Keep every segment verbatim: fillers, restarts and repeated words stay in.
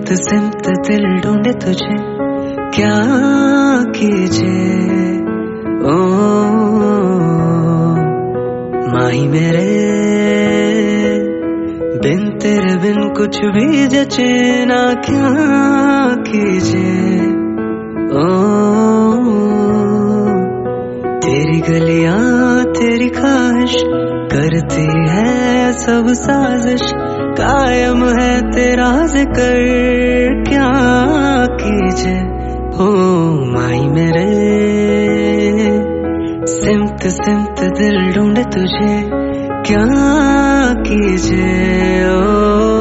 सिमत सिमत दिल ढूंढे तुझे, क्या कीजिए ओ माही मेरे। बिन तेरे बिन कुछ भी जचे ना, क्या कीजिए ओ। तेरी गलियां तेरी ख्वाहिश करती है सब साजिश, कायम है तेरा जिक्र, क्या कीजिए हो माही मेरे। सिमत सिमत दिल ढूंढे तुझे, क्या कीजिए ओ।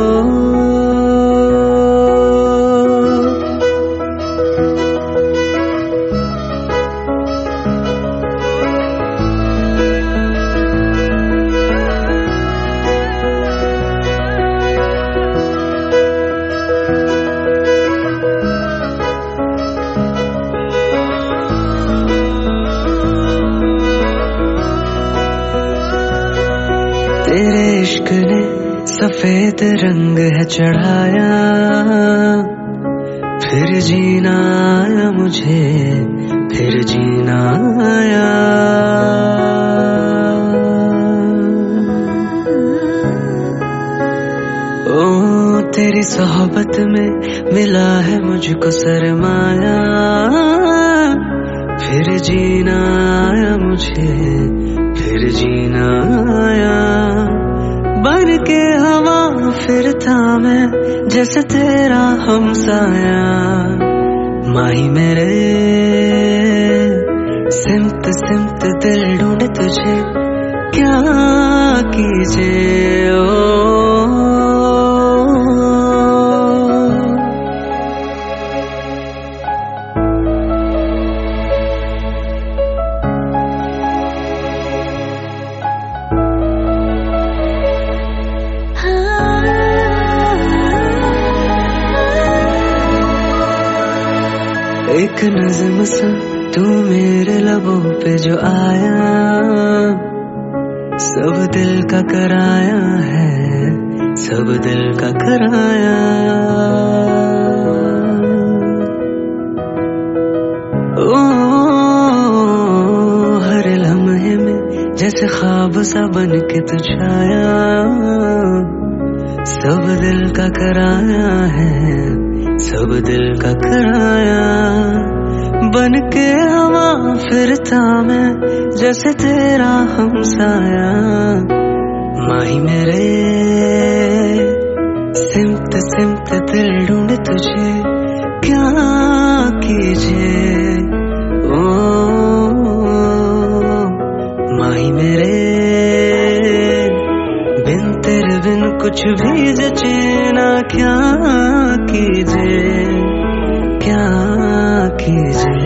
तेरे इश्क ने सफेद रंग है चढ़ाया, फिर जीना आया मुझे, फिर जीना आया। ओ तेरी सोहबत में मिला है मुझको सरमाया, फिर जीना आया मुझे, फिर जीना आया। बन के हवा फिरता मैं जैसे तेरा हमसाया, माही मेरे। सिमत सिमत दिल ढूंढे तुझे, क्या कीजिए ओ। एक नज़्म सा तू मेरे लबों पे जो आया, सब दिल का कराया है, सब दिल का कराया। ओ हर लम्हे में जैसे ख्वाब सा बन के तू छाया, सब दिल का कराया है, सब दिल का कराया। बन के हवा फिरता मैं जैसे तेरा हमसाया, माही मेरे। सिमत सिमत दिल ढूंढे तुझे, क्या कीजिए ओ माही मेरे। बिन तेरे बिन कुछ भी जचे ना, क्या कीजिए क्या कीजिए।